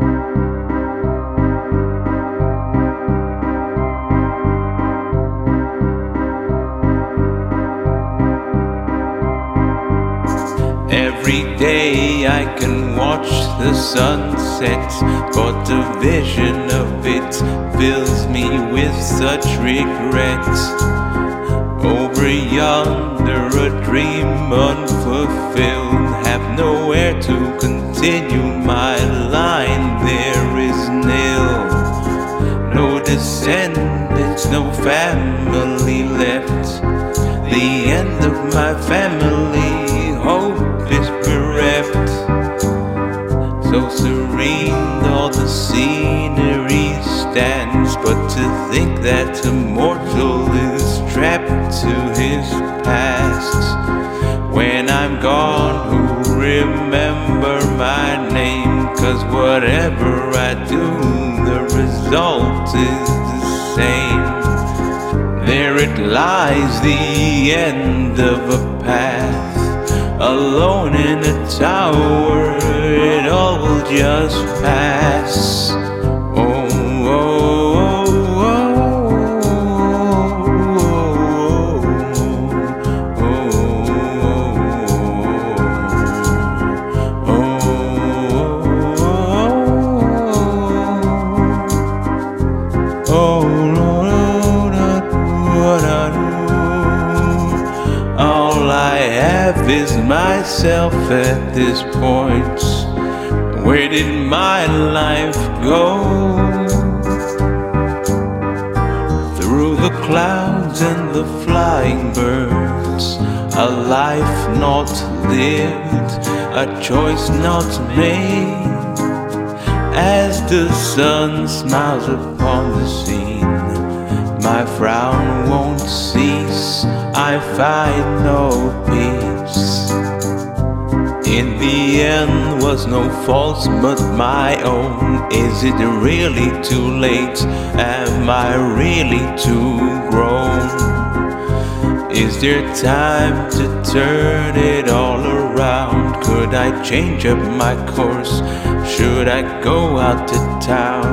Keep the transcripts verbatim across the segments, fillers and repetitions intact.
Every day I can watch the sunset, but the vision of it fills me with such regret. Over yonder a dream unfulfilled, have nowhere to continue my line. There is nil, no descendants, no family left. The end of my family hope is bereft. So serene all the scenery stands, but to think that a mortal is trapped to his past. When I'm gone, who'll remember my name? 'Cause whatever I do, the result is the same. There it lies, the end of a path, alone in a tower, it all will just pass. Oh, oh, oh, oh, oh, oh, oh, all I have is myself at this point. Where did my life go? Through the clouds and the flying birds, a life not lived, a choice not made. As the sun smiles upon the scene, my frown won't cease, I find no peace. In the end was no fault but my own. Is it really too late? Am I really too grown? Is there time to turn it all around? Could I change up my course? Should I go out to town?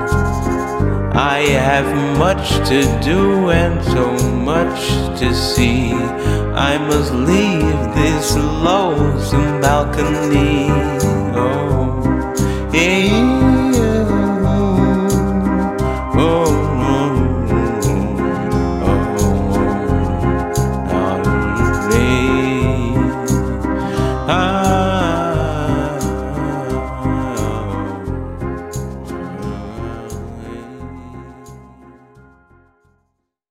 I have much to do and so much to see. I must leave this lonesome balcony. Oh, yeah.